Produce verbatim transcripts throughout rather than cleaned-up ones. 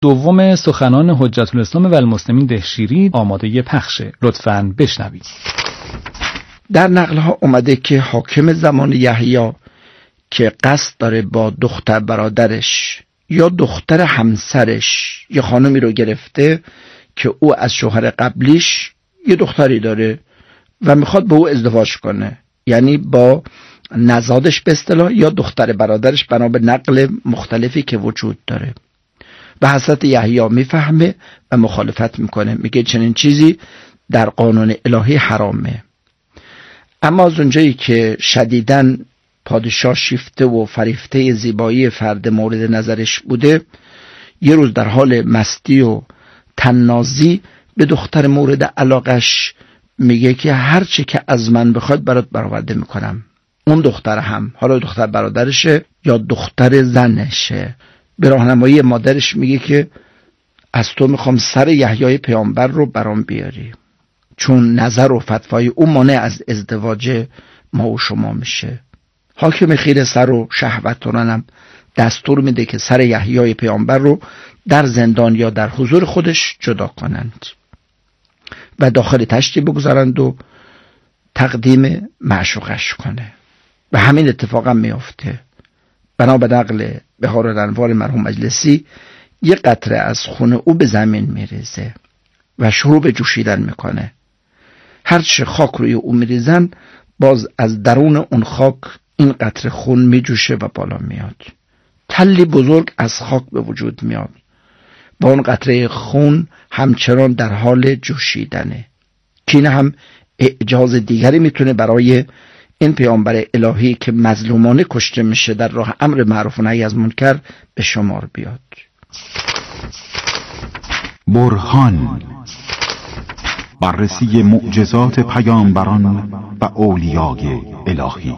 دوم سخنان حجت الاسلام و المسلمین دهشیری آماده پخشه. لطفاً بشنوید. در نقل‌ها اومده که حاکم زمان یحیی که قصد داره با دختر برادرش یا دختر همسرش یا خانمی رو گرفته که او از شوهر قبلیش یه دختری داره و میخواد با او ازدواج کنه، یعنی با نزادش به اصطلاح یا دختر برادرش، بنا به نقل مختلفی که وجود داره. و حضرت یحیی میفهمه و مخالفت میکنه، میگه چنین چیزی در قانون الهی حرامه. اما از اونجایی که شدیداً پادشاه شیفته و فریفته زیبایی فرد مورد نظرش بوده، یه روز در حال مستی و طنازی به دختر مورد علاقش میگه که هر چی که از من بخواد برات برآورده میکنم. اون دختر هم، حالا دختر برادرشه یا دختر زنشه، به راهنمایی مادرش میگه که از تو میخوام سر یحیی پیامبر رو برام بیاری، چون نظر و فتوای او مانع از ازدواج ما و شما میشه. حاکم خیر سر و شهوتانم دستور میده که سر یحیی پیامبر رو در زندان یا در حضور خودش جدا کنند و داخل تشتی بگذارند و تقدیم معشوقش کنه. و همین اتفاق هم میافته. بنا به نقل بهار الانوار مرحوم مجلسی، یه قطره از خون او به زمین میریزه و شروع به جوشیدن میکنه. هرچه خاک روی او میریزن، باز از درون اون خاک این قطره خون میجوشه و بالا میاد. تلی بزرگ از خاک به وجود میاد و اون قطره خون همچنان در حال جوشیدنه. که این هم اعجاز دیگری میتونه برای این پیامبر الهی که مظلومانه کشته میشه در راه امر معروف و نهی از منکر به شمار بیاد. برهان، بررسی معجزات پیامبران و اولیای الهی.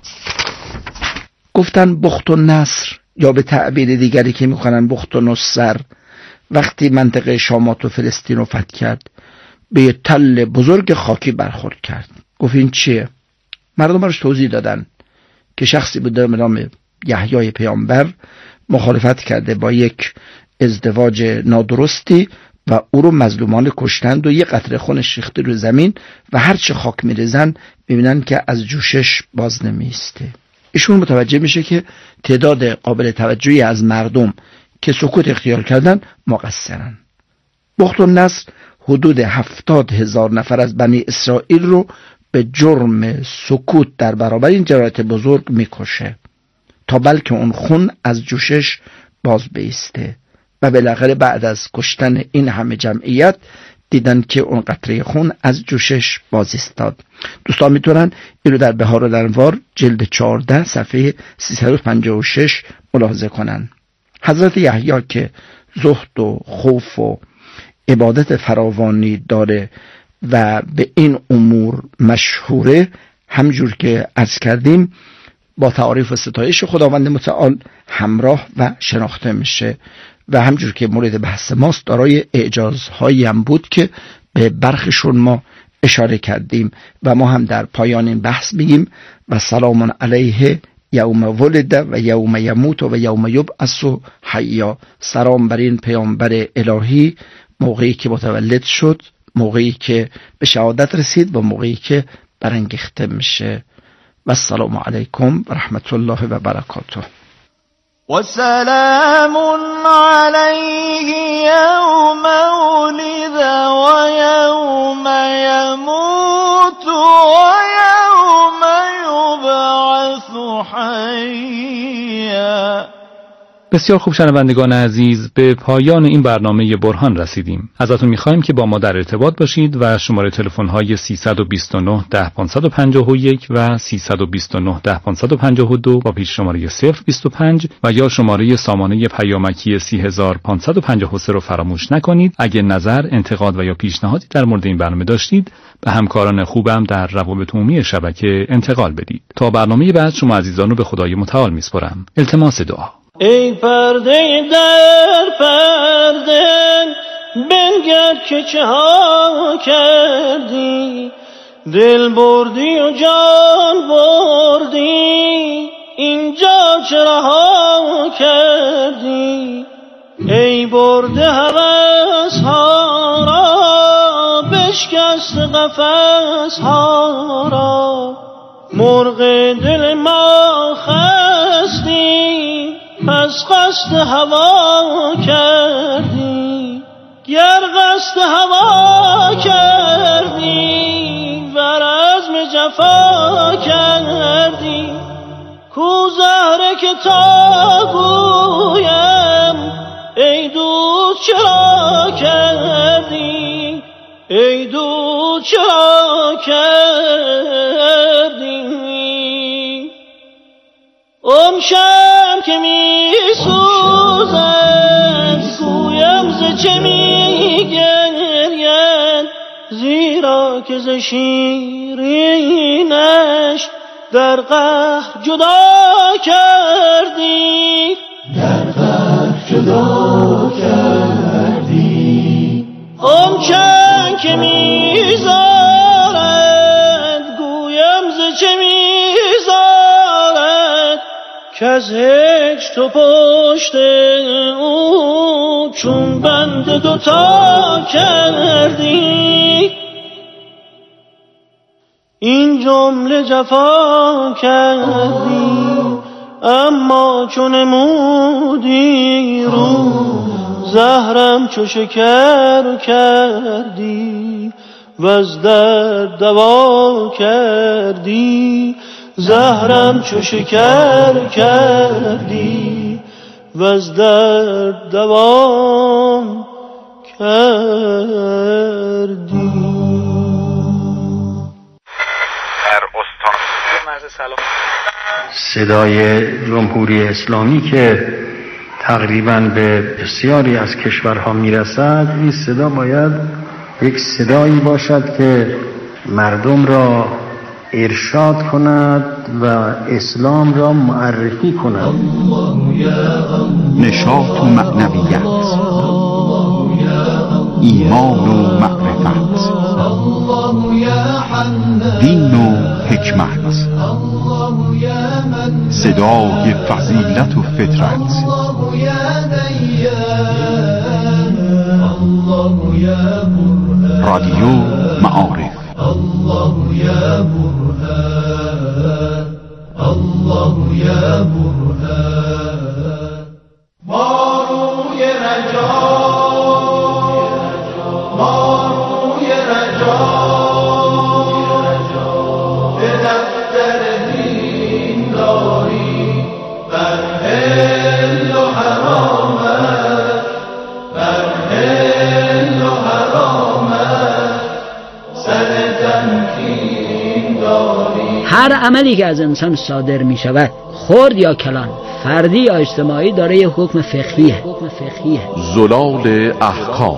گفتن بخت و نصر، یا به تعبیر دیگری که میخونن بخت و نصر، وقتی منطقه شامات و فلسطین رو فتح کرد، به یه تل بزرگ خاکی برخورد کرد. گفت این چیه؟ مردم برش توضیح دادن که شخصی بوده به نام یحیی پیامبر مخالفت کرده با یک ازدواج نادرستی و او رو مظلومانه کشتند و یه قطره خونش ریخته رو زمین و هر چه خاک میریزن میبینن که از جوشش باز نمیسته. ایشون متوجه میشه که تعداد قابل توجهی از مردم که سکوت اختیار کردن مقصرن. بخت النصر حدود هفتاد هزار نفر از بنی اسرائیل رو به جرم سکوت در برابر این جنایت بزرگ میکشه تا بلکه اون خون از جوشش باز بیسته. و بالاخره بعد از کشتن این همه جمعیت دیدن که اون قطره خون از جوشش باز ایستاد. دوستان میتونن اینو در بهار الانوار جلد چهارده صفحه سیصد و پنجاه و شش ملاحظه کنن. حضرت یحیی که زهد و خوف و عبادت فراوانی داره و به این امور مشهوره، همجور که عرض کردیم با تعاریف و ستایش خداوند متعال همراه و شناخته میشه و همجور که مورد بحث ماست دارای اعجازهایی هم بود که به برخشون ما اشاره کردیم و ما هم در پایان این بحث بگیم و سلام علیه یوم ولد و یوم یموت و یوم یبعث حیا. سلام بر این پیامبر الهی موقعی که متولد شد، موقعی که به شهادت رسید و موقعی که برانگیخته میشه. و السلام علیکم و رحمت الله و برکاته. و سلام علیه یوم ولد و یوم یموت و یوم یبعث حیا. بسیار خوب شنوندگان عزیز، به پایان این برنامه برهان رسیدیم. ازتون میخوایم که با ما در ارتباط باشید و شماره تلفن های سیصد و بیست و نه ده پانصد و پنجاه و یک و سیصد و بیست و نه ده پانصد و پنجاه و دو با پیش شماره صفر بیست و پنج و یا شماره سامانه پیامکی سی هزار پانصد و پنجاه و سه رو فراموش نکنید. اگه نظر، انتقاد و یا پیشنهادی در مورد این برنامه داشتید به همکاران خوبم در روابط عمومی شبکه انتقال بدید. تا برنامه بعد شما عزیزان رو به خدای متعال میسپارم. التماس دعا. ای پرده در پرده بنگر که چه ها کردی، دل بردی و جان بردی، اینجا چه رها کردی. ای برده هوا نفس ها را، بشکست قفس ها را. مرغ دل ما خستی، پس قصد هوا کردی. گر قصد هوا کردی، ور عزم جفا کردی. کو زهره که تا گویم، ای دوست چرا کردی، ای دوست چرا کردی. اون شم که می سوزد، گویم ز چه می گرید. زیرا که ز شیرینش در قهر جدا کردی، در قهر جدا کردی. اون چند که میذارد، گویم ز چه میذارد. که از هیچ تو پشت او، چون بند دوتا کردی. این جمله جفا کردی، اما چون نمودی رو، زهرم چو شکر کردی. وز درد دوا کردی، زهرم چو شکر کردی. وز درد دوا کردی. صدای جمهوری اسلامی که تقریباً به بسیاری از کشورها میرسد، این صدا باید یک صدایی باشد که مردم را ارشاد کند و اسلام را معرفی کند. نشاط و معنویت، ایمان و معرفت، دین و حکمت، صدای فضیلت و فطرت. رادیو معارف. الله یا برهان، الله یا برهان. ما روی رجا، ما روی رجا، به دفتر دین داری. بر حل و حرامت، بر حل و حرامت، سر تمکین داری. هر عملی که از انسان صادر می شود، خرد یا کلان، فردی یا اجتماعی، داره یه حکم فقهیه. حکم فقهیه. زلال احکام،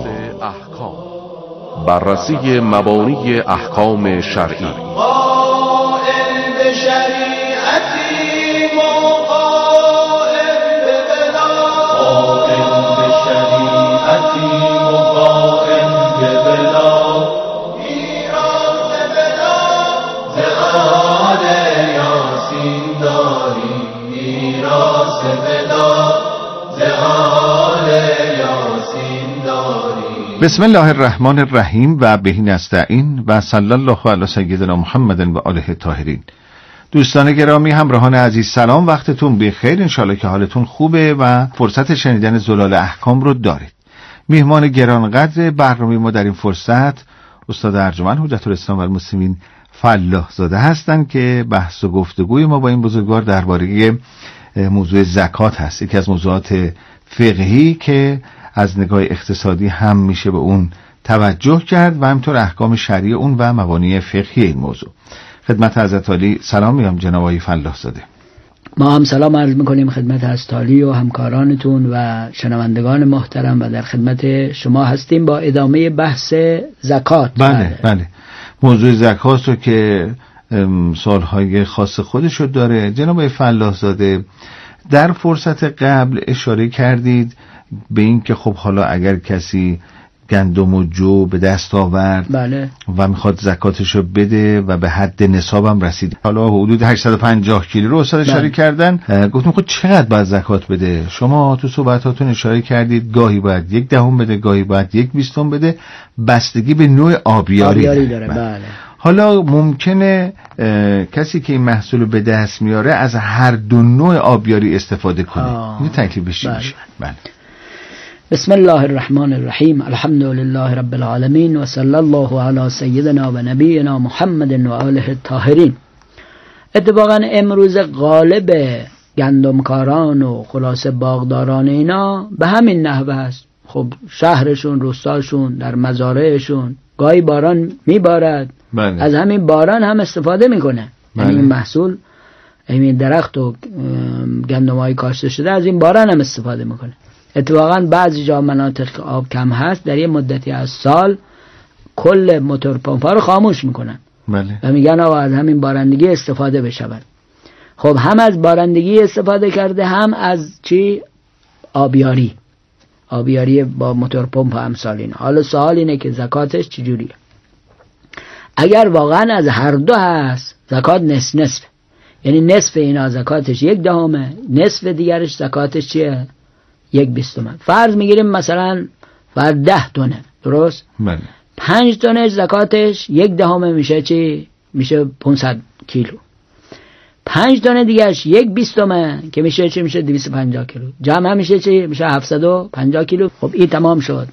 بررسی مبانی احکام شرعی. قائل به شریعتی مقائل به بلا، قائل به شریعتی مقائل به بلا. میراث بلا ز آل یاسین داری، میراث بلا ز آل یاسین داری. بسم الله الرحمن الرحیم و به نستعین و صلی الله علی سیدنا محمد و آله الطاهرین. دوستان گرامی، همراهان عزیز، سلام، وقتتون بخیر. انشالله که حالتون خوبه و فرصت شنیدن زلال احکام رو دارید. میهمان گرانقدر برنامه ما در این فرصت استاد ارجمند حجت الاسلام و المسلمین فلاح زاده هستند که بحث و گفتگوی ما با این بزرگوار درباره موضوع زکات هست، یکی از موضوعات فقهی که از نگاه اقتصادی هم میشه به اون توجه کرد و همینطور احکام شرعی اون و مبانی فقهی این موضوع. خدمت حضرت عالی سلام میگم جناب آقای فلاح زاده. ما هم سلام عرض میکنیم خدمت حضرت عالی و همکارانتون و شنوندگان محترم و در خدمت شما هستیم با ادامه بحث زکات. بله بله، موضوع زکات رو که سالهای خاص خودشو داره. جناب آقای فلاح زاده، در فرصت قبل اشاره کردید به این که خب حالا اگر کسی گندم و جو به دست آورد بله. و میخواد زکاتشو بده و به حد نصابم رسید، حالا حدود هشتصد و پنجاه کیلو رو استاد اشاره کردن. گفتم خب چقدر باید زکات بده؟ شما تو صحبتاتون اشاره کردید گاهی باید یک دهم بده، گاهی باید یک بیستم بده، بستگی به نوع آبیاری, آبیاری داره. بله. حالا ممکنه کسی که این محصول به دست میاره از هر دو نوع آبیاری استفاده کنه. این تکلیفش چی میشه؟ بله. بسم الله الرحمن الرحیم، الحمد لله رب العالمین و صلی الله علی سیدنا و نبینا محمد و آله الطاهرین. اتفاقا امروز غالب گندمکاران و خلاصه باغداران اینا به همین نحوه است. خب شهرشون، روستاشون، در مزارعشون گاهی باران میبارد، بله. از همین باران هم استفاده میکنه. بله. یعنی این محصول، این درخت و گندم‌های کاشته شده از این باران هم استفاده میکنه. اتفاقا بعضی جا مناطق که آب کم هست در یه مدتی از سال کل موتور پمپ‌ها رو خاموش میکنن. بله. و میگن آقا از همین بارندگی استفاده بشود. خب هم از بارندگی استفاده کرده، هم از چی؟ آبیاری. آبیاری با موتور پمپ و امثال اینا. حالا سوال اینه که زکاتش چجوریه؟ اگر واقعا از هر دو هست زکات نصف نصف، یعنی نصف اینا زکاتش یک دهمه، نصف دیگرش زکاتش چیه؟ یک بیستمه. فرض میگیریم مثلا بر ده تونه، درست؟ بله. پنج تونش زکاتش یک دهمه میشه چی؟ میشه پانصد کیلو. پنج تونه دیگرش یک بیستمه که میشه چی؟ میشه دویست و پنجاه کیلو. جمع میشه چی؟ میشه هفتصد و پنجاه کیلو. خب این تمام شد.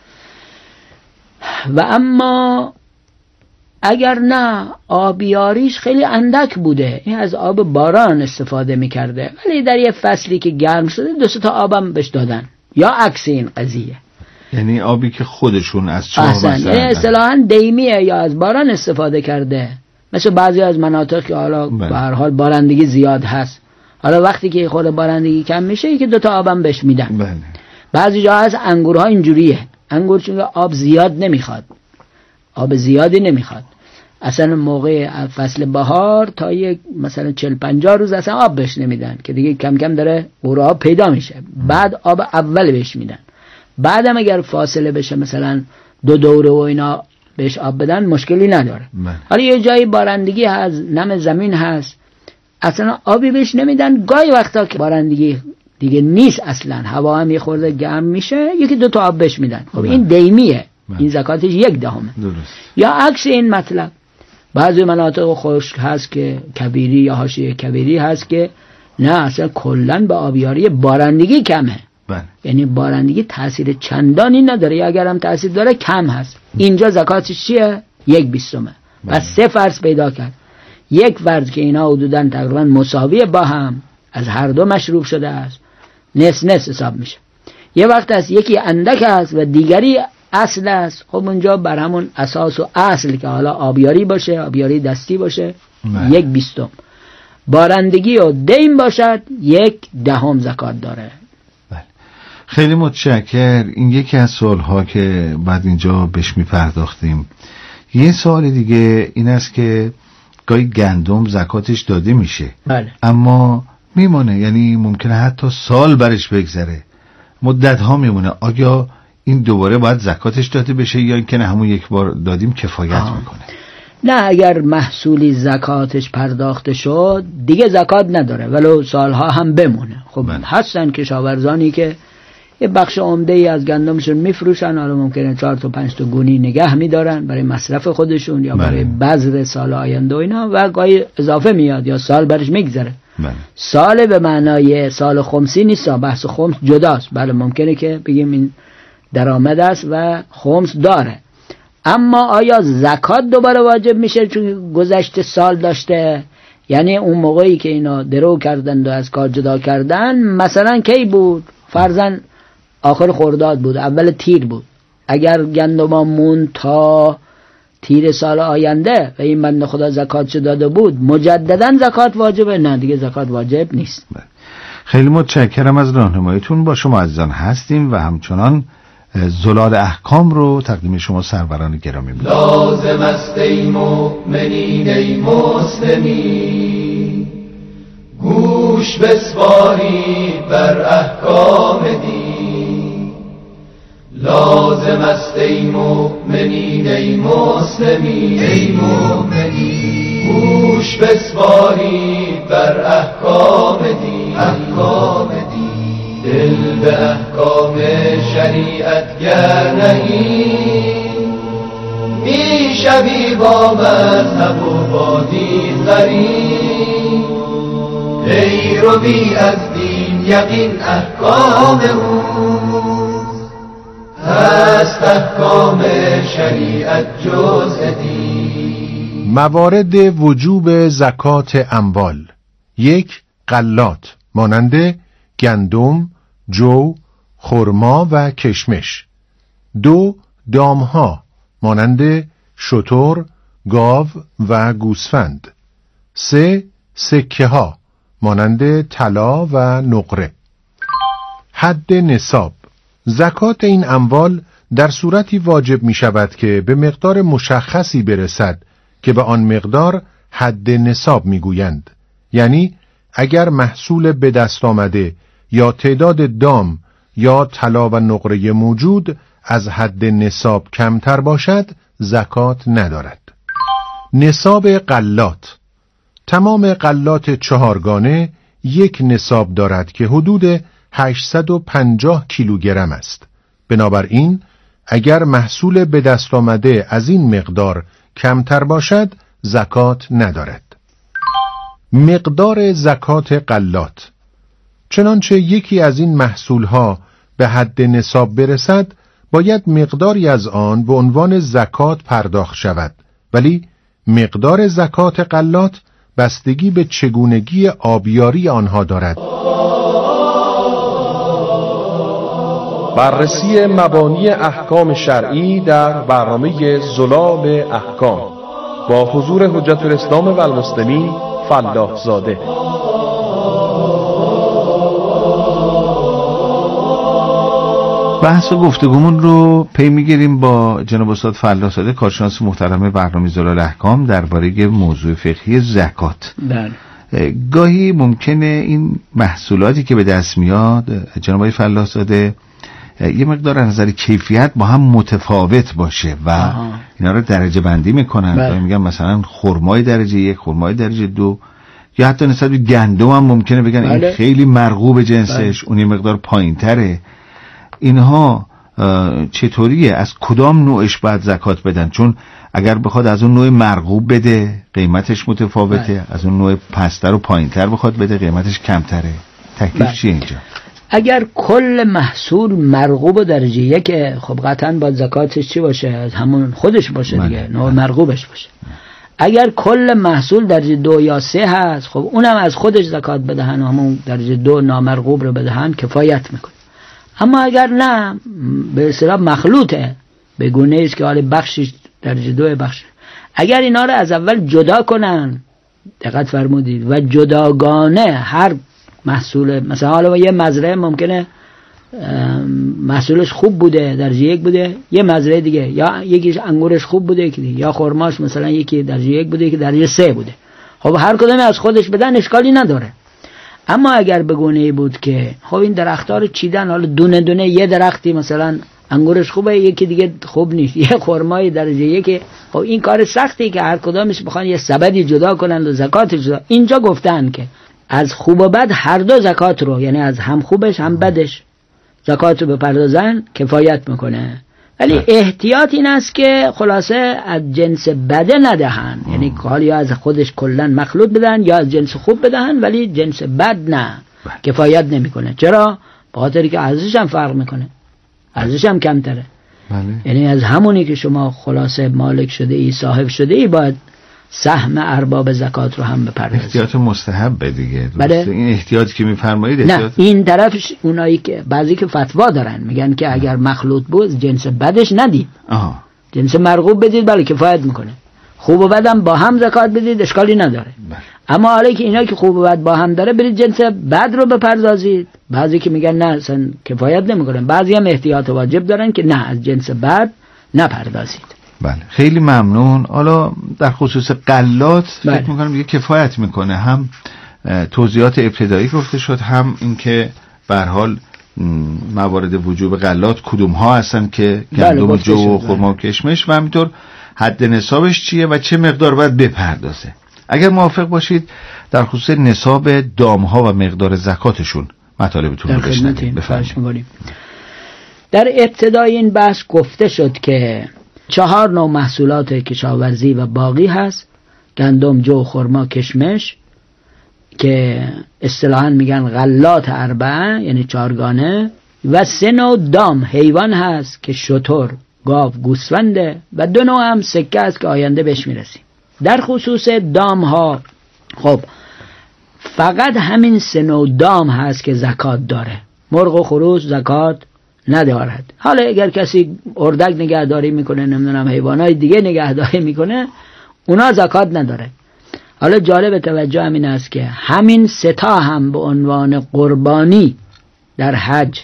و اما اگر نه آبیاریش خیلی اندک بوده، این از آب باران استفاده میکرده، ولی در یه فصلی که گرم شده دو سه تا آبم بهش دادن، یا عکس این قضیه، یعنی آبی که خودشون از چاه مثلا، یعنی اصطلاحاً دیمیه یا از باران استفاده کرده. مثل بعضی از مناطق که حالا به هر حال بارندگی زیاد هست، حالا وقتی که خود بارندگی کم میشه یکی دو تا آبم بهش میدن. بله. بعضی جا هست انگورها اینجوریه، انگور چون آب زیاد نمیخواد، آب زیادی نمیخواد، اصلا موقع فصل بهار تا یک مثلا چهل پنجاه روز اصلا آب بهش نمیدن که دیگه کم کم داره قوره آب پیدا میشه، بعد آب اول بهش میدن. بعدم اگر فاصله بشه مثلا دو دوره و اینا بهش آب بدن مشکلی نداره. حالا یه جایی بارندگی هست، نم زمین هست، اصلا آبی بهش نمیدن. گاهی وقتا که بارندگی دیگه نیست اصلا، هوا هم یه خورده گرم میشه، یکی دو تا آب بهش میدن. خب این دیمیه، این زکاتش یک دهمه. یا عکس این مطلب، بعضی مناطق خشک هست که کبیری یا حاشیه کبیری هست که نه اصلا کلن به آبیاری بارندگی کمه. بله. یعنی بارندگی تاثیر چندانی نداره، یا اگر هم تاثیر داره کم هست. اینجا زکاتش چیه؟ یک بیستمه. بله. پس سه فرض پیدا کرد. یک فرض که اینا حدوداً تقریبا مساوی با هم از هر دو مشروب شده است، نصف نصف حساب میشه. یه وقت است یکی اندک است و دیگری اصل است. خب اونجا بر همون اساس و اصل که حالا آبیاری باشه، آبیاری دستی باشه، بله. یک بیستم. بارندگی و دیم باشد یک دهم زکات داره. خیلی متشکر. این یکی از سوالها که بعد اینجا بهش میپرداختیم. یه سوال دیگه این است که گاهی گندم زکاتش داده میشه، بله. اما میمونه، یعنی ممکنه حتی سال برش بگذره، مدت ها میمونه. آیا این دوباره باید زکاتش داده بشه یا اینکه نه همون یک بار دادیم کفایت آه. میکنه؟ نه، اگر محصولی زکاتش پرداخته شد دیگه زکات نداره ولو سالها هم بمونه. خب من. هستن کشاورزانی که یه بخش عمده ای از گندمشون میفروشن، حالا ممکنه چهار تا پنج تا گونی نگه میدارن برای مصرف خودشون یا برای بذر سال آینده و اینا، و گاهی اضافه میاد یا سال برش میگذره. سال به معنای سال خمسی نیست، بحث خمس جداست. بله ممکنه که بگیم این درآمد است و خمس داره، اما آیا زکات دوباره واجب میشه چون گذشته سال داشته؟ یعنی اون موقعی که اینا درو کردن و از کار جدا کردن مثلا کی بود؟ فرضاً آخر خرداد بود، اول تیر بود. اگر گندمامون تا تیر سال آینده و این بنده خدا زکاتش داده بود مجددا زکات واجبه؟ نه دیگه زکات واجب نیست. خیلی متشکرم از راهنماییتون. با شما عزیزان هستیم و همچنان زلال احکام رو تقدیم شما سروران گرامی می‌کنیم. لازم است ای مؤمنین ای مسلمین گوش بسپارید بر احکام دین، لازم است ای مؤمنین ای مسلمین ای مؤمنین گوش بسپارید بر احکام دین احکام دین دل به احکام شریعت گر نهی میشوی با مذهب و با دین غریب غیر و بی از دین یقین احکام اوست هست احکام شریعت جز دین. موارد وجوب زکات اموال: یک، غلات مانند گندم، جو، خرما و کشمش. دو، دامها مانند شتر، گاو و گوسفند. سه، سکه ها مانند طلا و نقره. حد نصاب: زکات این اموال در صورتی واجب می شود که به مقدار مشخصی برسد که به آن مقدار حد نصاب می گویند. یعنی اگر محصول به دست آمده یا تعداد دام یا طلا و نقره موجود از حد نصاب کمتر باشد زکات ندارد. نصاب غلات: تمام غلات چهارگانه یک نصاب دارد که حدود هشتصد و پنجاه کیلوگرم است. بنابراین اگر محصول به دست آمده از این مقدار کمتر باشد زکات ندارد. مقدار زکات غلات: چنانچه یکی از این محصولها به حد نصاب برسد باید مقداری از آن به عنوان زکات پرداخت شود، ولی مقدار زکات غلات بستگی به چگونگی آبیاری آنها دارد. بررسی مبانی احکام شرعی در برنامه زلال احکام با حضور حجت الاسلام و المسلمین فلاح زاده. بحث و گفتگومون رو پی میگیریم با جناب استاد فلاح زاده، کارشناس محترم برنامه زلال احکام درباره موضوع فقهی زکات. بله. گاهی ممکنه این محصولاتی که به دست میاد جناب آقای فلاح زاده یه مقدار از نظر کیفیت با هم متفاوت باشه و آها. اینا رو درجه بندی میکنن. بله. میگن مثلا خرمای درجه یک، خرمای درجه دو، یا حتی نسبت به گندم هم ممکنه بگن بله. این خیلی مرغوب جنسش، بله. اون یه مقدار پایین تره. اینها چطوریه؟ از کدام نوعش باید زکات بدن؟ چون اگر بخواد از اون نوع مرغوب بده قیمتش متفاوته، بله. از اون نوع پستر و پایینتر بخواد بده قیمتش کمتره. تکلیف بله. چیه اینجا؟ اگر کل محصول مرغوب و درجه یک خب قطعا باید زکاتش چی باشه؟ از همون خودش باشه بله. دیگه نوع مرغوبش باشه. اگر کل محصول درجه دو یا سه هست خب اونم از خودش زکات بدهن و همون درجه دو نامرغوب رو بدهن کفایت میکنه. اما اگر نه به اصطلاح مخلوطه، به گونه است که حال بخشش درجه دو بخش، اگر اینا رو از اول جدا کنن، دقت فرمودید، و جداگانه هر محصول، مثلا حالا یه مزرعه ممکنه محصولش خوب بوده درجه یک بوده، یه مزرعه دیگه یا یکیش انگورش خوب بوده که یا خرماش مثلا یکی درجه یک بوده که درجه سه بوده، خب هر کدوم از خودش بدن اشکالی نداره. اما اگر به گونه‌ای بود که خب این درخت‌ها رو چیدن، حالا دونه دونه یه درختی مثلا انگورش خوبه یکی دیگه خوب نیست، یه خرمای درجه یکی، خب این کار سختی که هر کدامش بخوان یه سبدی جدا کنن و زکات جدا. اینجا گفتن که از خوب و بد هر دو زکات رو، یعنی از هم خوبش هم بدش زکات رو بپردازن کفایت میکنه. ولی احتیاط این است که خلاصه از جنس بده ندهن، یعنی حالا یا از خودش کلا مخلوط بدن یا از جنس خوب بدهن، ولی جنس بد نه کفایت نمیکنه. چرا؟ به خاطر که ارزشش هم فرق میکنه، ارزشش هم کمتره. بله. یعنی از همونی که شما خلاصه مالک شده ای، صاحب شده ای، باید سهم ارباب زکات رو هم بپردازید. احتیاط مستحب دیگه. بله. این احتیاطی که میفرمایید احتیاط... نه این طرفش اونایی که بعضی که فتوا دارن میگن که اگر مخلوط بود جنس بدش ندید، آها. جنس مرغوب بدید، بله کفایت میکنه. خوب و بدم با هم زکات بدید اشکالی نداره. بله. اما حالا که اینا که خوب و بد با هم داره برید جنس بد رو بپردازید. بعضی که میگن نه اصلا کفایت نمیکنه، بعضی هم احتیاط واجب دارن که نه از جنس بد نپردازید. بله خیلی ممنون. حالا در خصوص غلات فکر میکنم دیگه کفایت میکنه، هم توضیحات ابتدایی گفته شد، هم اینکه به هر حال موارد وجوب غلات کدوم ها هستن که گندم جو و خرما و کشمش، و همینطور حد نصابش چیه و چه مقدار باید بپردازه. اگر موافق باشید در خصوص نصاب دام ها و مقدار زکاتشون مطالبتون رو بشنویم. بفرمایید. در ابتدای این بحث گفته شد که چهار نوع محصولات کشاورزی و باغی هست: گندم، جو، خرما، کشمش، که اصطلاحاً میگن غلات اربعه، یعنی چهارگانه، و سه نوع دام حیوان هست که شتر، گاو، گوسفنده، و دو نوع هم سکه است که آینده بهش میرسیم. در خصوص دام ها، خب فقط همین سه نوع دام هست که زکات داره. مرغ و خروس زکات ندارد. حالا اگر کسی اردک نگهداری میکنه، نمیدونم حیوانات دیگه نگهداری میکنه، اونا زکات نداره. حالا جالب توجه همین است که همین سه تا هم به عنوان قربانی در حج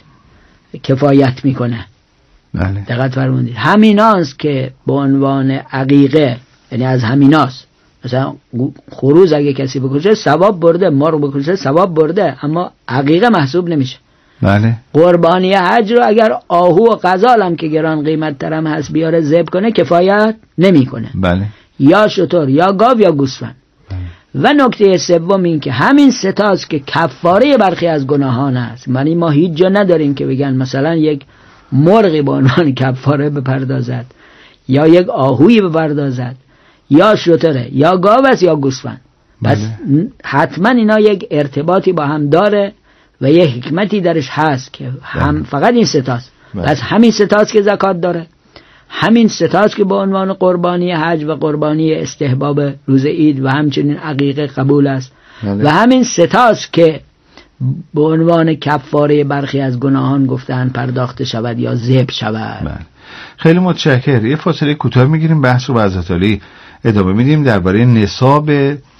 کفایت میکنه. بله. دقت فرمودید، همیناست که به عنوان عقیقه، یعنی از همیناست. مثلا خروز اگه کسی بکشه ثواب برده، مرغ بکشه ثواب برده، اما عقیقه محسوب نمیشه. بله. قربانی حج رو اگر آهو و غزال هم که گران قیمت ترم هست بیاره ذبح کنه کفایت نمیکنه. بله. یا شتر یا گاو یا گوسفند. و نکته سوم این که همین سه تاست که کفاره برخی از گناهان است. یعنی ما هیچ جا نداریم که بگن مثلا یک مرغی به عنوان کفاره بپردازد، یا یک آهویی بپردازد، یا شتره، یا گاو است یا گوسفند. پس حتما اینا یک ارتباطی با هم داره و یک حکمتی درش هست که هم فقط این سه تاست. پس همین سه تاست که زکات داره، همین سه تاست که به عنوان قربانی حج و قربانی استحباب روز عید و همچنین عقیقه قبول است، و همین سه تاست که به عنوان کفاره برخی از گناهان گفتن پرداخته شود یا ذبح شود. بله. خیلی متشکرم. یه فاصله کوتاه میگیریم، بحث رو با حضرت علی ادامه میدیم درباره نصاب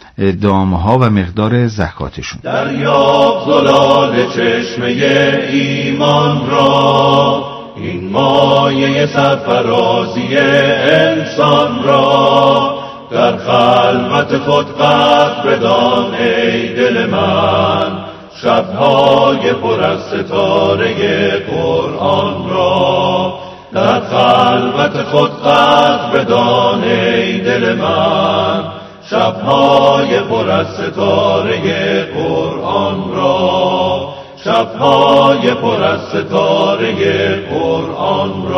دامها و مقدار زکاتشون. دریاب زلال چشمه ایمان را، این مایه سرفرازی انسان را، در خلوت خود قدر بدان ای دل من، شبهای پر از ستاره قرآن را. در خلوت خود قدر بدان ای دل من، شبهای پر از ستاره قرآن را. شبهای پر از ستاره قرآن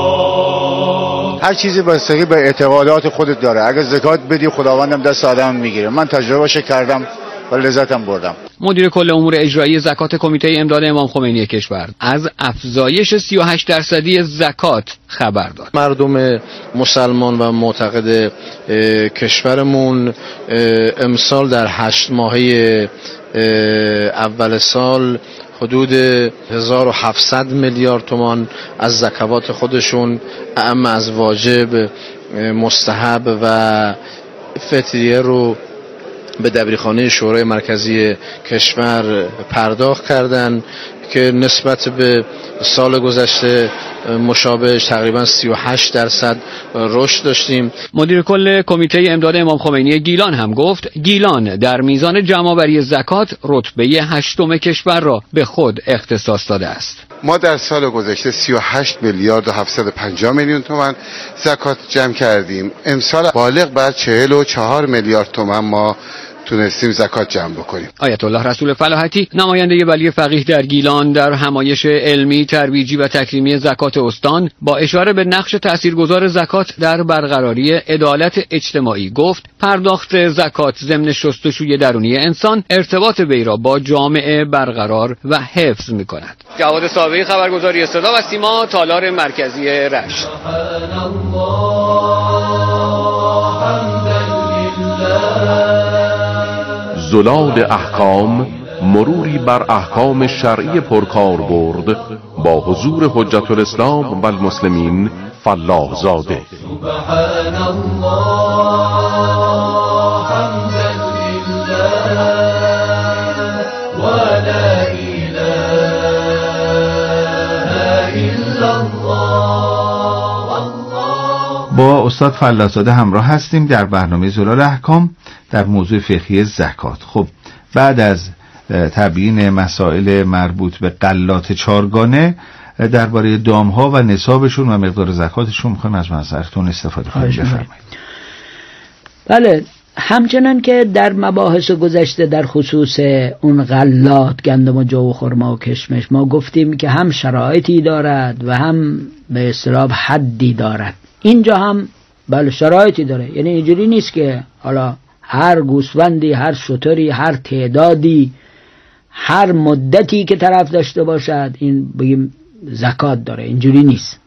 را. هر چیزی بستگی به اعتقادات خودت داره. اگه زکات بدی خداوندم دست آدم میگیره. من تجربهش کردم و لذتم بردم. مدیر کل امور اجرایی زکات کمیته امداد امام خمینی کشور از افزایش سی و هشت درصدی زکات خبر داد. مردم مسلمان و معتقد کشورمون امسال در هشت ماهه اول سال حدود هزار و هفتصد میلیارد تومان از زکوات خودشون، اما از واجب، مستحب و فطریه رو به دبیرخانه شورای مرکزی کشور پرداخت کردند که نسبت به سال گذشته مشابهش تقریبا سی و هشت درصد رشد داشتیم. مدیر کل کمیته امداد امام خمینی گیلان هم گفت گیلان در میزان جمع‌آوری زکات رتبه هشتم کشور را به خود اختصاص داده است. ما در سال گذشته سی و هشت میلیارد و هفتصد و پنجاه میلیون تومان زکات جمع کردیم. امسال بالغ بر چهل و چهار میلیارد تومان ما تونستیم زکات جمع بکنیم. آیت الله رسول فلاحتی نماینده ولی فقیه در گیلان در همایش علمی، ترویجی و تکریمی زکات استان با اشاره به نقش تاثیرگذار زکات در برقراری عدالت اجتماعی گفت پرداخت زکات ضمن شستشوی درونی انسان ارتباط وی را با جامعه برقرار و حفظ می‌کند. جواد صابری، خبرگزاری صدا و سیما، تالار مرکزی رشت. زلال احکام، مروری بر احکام شرعی پرکاربرد با حضور حجت الاسلام و المسلمین فلاح زاده. سبحان الله حمدا لله و لا اله الا الله. با استاد فلاح زاده همراه هستیم در برنامه زلال احکام در موضوع فقهی زکات. خب بعد از تبیین مسائل مربوط به غلات چارگانه درباره دامها و نصابشون و مقدار زکاتشون میخوایم از نظرتون استفاده کنیم. بفرمایید. بله، همچنان که در مباحث گذشته در خصوص اون غلات گندم و جو و خرما و کشمش ما گفتیم که هم شرایطی دارد و هم به اصطلاح حدی دارد. اینجا هم بله شرایطی داره، یعنی اینجوری نیست که حالا هر گوسفندی، هر شتری، هر تعدادی، هر مدتی که طرف داشته باشد این بگیم زکات داره، اینجوری نیست،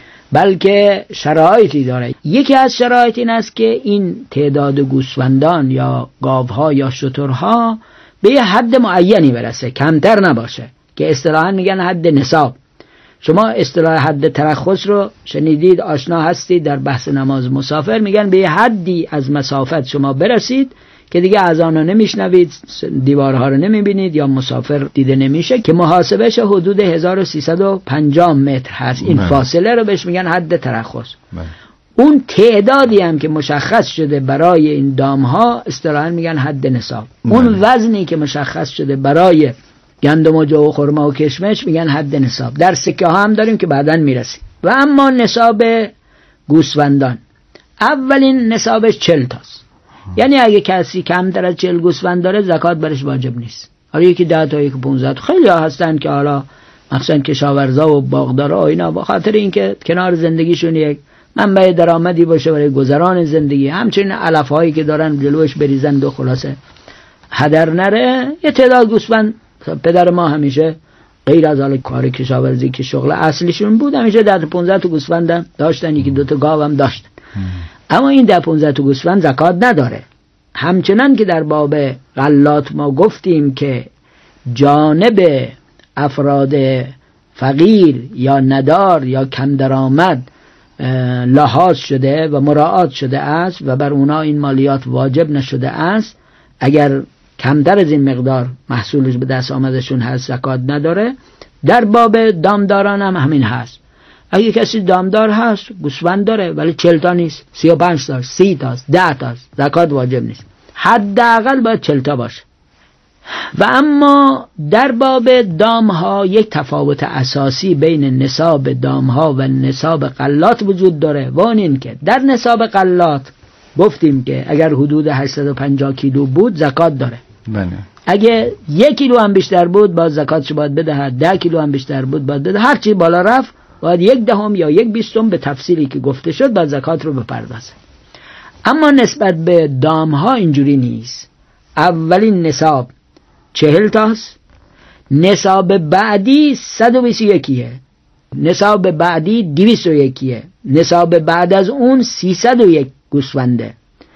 بلکه شرایطی داره. یکی از شرایط این است که این تعداد گوسفندان یا گاوها یا شترها به یه حد معینی برسه، کمتر نباشه، که اصطلاحاً میگن حد نصاب. شما اصطلاح حد ترخص رو شنیدید، آشنا هستید، در بحث نماز مسافر میگن به یه حدی از مسافت شما برسید که دیگه اذان رو نمیشنوید، دیوارها رو نمیبینید یا مسافر دیده نمیشه، که محاسبش حدود هزار و سیصد و پنجاه متر هست. این فاصله رو بهش میگن حد ترخص. اون تعدادی هم که مشخص شده برای این دامها اصطلاحاً میگن حد نصاب. اون وزنی که مشخص شده برای گندم و جو و خرما و کشمش میگن حد نصاب. در سکه ها هم داریم که بعداً میرسیم. و اما نصاب گوسفندان، اولین نصابش چهل تاست. یعنی اگه کسی کمتر از چهل گوسفند داره زکات برش واجب نیست. حالا یکی ده تا، یکی پانزده تا، خیلی ها هستن که حالا مثلا کشاورزا و باغدارا و اینا با خاطر اینکه کنار زندگیشون یک منبع درآمدی باشه برای گذران زندگی، همچنین علف هایی که دارن جلوش بریزن و خلاصه هدر نره، یه تعداد گوسفند. پدر ما همیشه غیر از حال کار کشاورزی که شغل اصلیشون بود، همیشه ده تا پانزده تا گوسفند داشتن، یکی دو تا گاو هم داشتن. اما این ده پانزده تا گوسفند زکات نداره. همچنان که در باب غلات ما گفتیم که جانب افراد فقیر یا ندار یا کم درآمد لحاظ شده و مراعات شده است و بر اونا این مالیات واجب نشده است، اگر کمتر از این مقدار محصولش به دست آمدشون هست زکات نداره. در باب دامداران هم همین هست. اگه کسی دامدار هست گوسفند داره ولی چهل تا نیست، سی و پنج تا، سی تا، ده تا، زکات واجب نیست، حداقل باید چهل تا باشه. و اما در باب دامها یک تفاوت اساسی بین نصاب دامها و نصاب غلات وجود داره و اون این که در نصاب غلات گفتیم که اگر حدود هشتصد و پنجاه کیلو بود زکات داره. بله. اگه یک کیلو هم بیشتر بود باز زکاتش باید بدهد، ده کیلو هم بیشتر بود باید بده، هر چی بالا رفت باید یک دهم یا یک بیستم به تفصیلی که گفته شد باید زکات رو بپردازه. اما نسبت به دامها اینجوری نیست. اولین نصاب چهل تاست، نصاب بعدی صد و بیست و یکیه، نصاب بعدی دویست و یکیه، نصاب بعد از اون سیصد و یک گوسفنده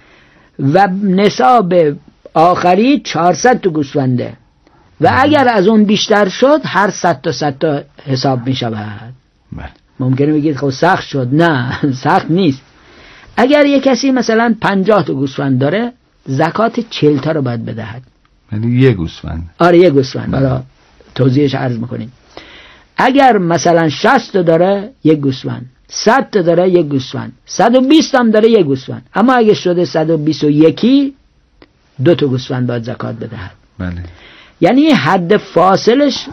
و نصاب آخری چهارصد تا گوسفنده و اگر از اون بیشتر شد هر صد تا صد تا حساب می شود. ممکنه بگید خب سخت شد. نه سخت نیست. اگر یک کسی مثلا پنجاه تا گوسفند داره زکات چهل تا رو باید بدهد. یعنی یک گوسفند. آره یک گوسفند. حالا توضیحش عرض میکنیم. اگر مثلا شصت تا داره یک گوسفند، صد تا داره یک گوسفند، صد و بیست هم داره یک گوسفند. اما اگه شده صد و بیست و یک دو تا گوسفند باید زکات بدهد. بله. یعنی حد فاصلش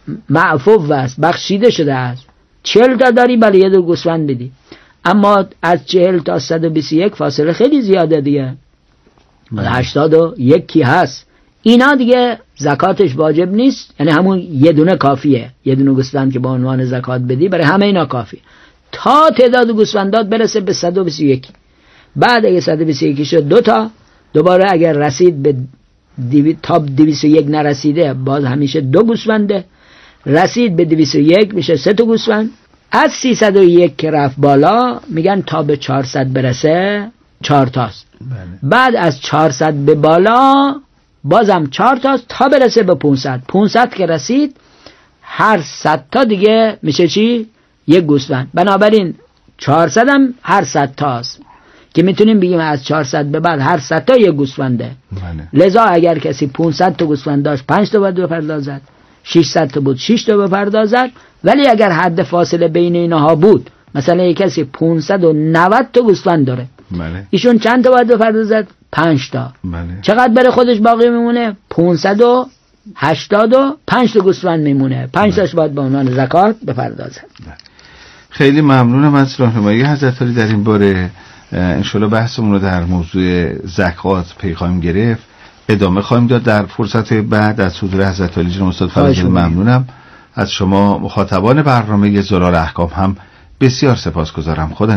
معفو است، بخشیده شده است. چهل تا داری بله یه دو گوسفند بدی، اما از چهل تا صد و بیست و یک فاصله خیلی زیاده دیگه. بله. هشتاد و یکی هست. اینا دیگه زکاتش واجب نیست، یعنی همون یه دونه کافیه، یه دونه گوسفند که با عنوان زکات بدی برای همه اینا کافی تا تعداد گوسفندات برسه به صد و بیست و یک. بعد اگه صد و بیست و یک شد دو تا، دوباره اگر رسید به دیوی... تا دویست و یک نرسیده باز همیشه دو گوسفنده، رسید به دویست و یک میشه سه تا گوسفند. از سیصد و یک که رفت بالا میگن تا به چهارصد برسه چهار تاست. بله. بعد از چهارصد به بالا بازم چهار تاست تا برسه به پانصد. پانصد که رسید هر صد تا دیگه میشه چی؟ یک گوسفند. بنابراین چهارصد هم هر صد تاست که میتونیم بگیم از چهارصد به بعد هر صد تا یک گوسفنده. بله. لذا اگر کسی پانصد تا گوسفند داشت پنج تا باید بپردازد، ششصد تا بود شش تا بپردازد. ولی اگر حد فاصله بین اینها بود، مثلا یک کسی پانصد و نود تا گوسفند داره، بله. ایشون چند تا باید بپردازد؟ پنج تا. بله. چقدر برای خودش باقی میمونه؟ پانصد و هشتاد و پنج تا گوسفند میمونه، پنج تاش باید به عنوان زکات بپردازن. خیلی ممنونم از راهنمایی حضرت عالی در این باره. انشالله بحثمون رو در موضوع زکات پی خواهیم گرفت، ادامه خواهیم داد در فرصت بعد. از حضور حضرت عالی جناب استاد فضل ممنونم. از شما مخاطبان برنامه زلال احکام هم بسیار سپاسگزارم. خدا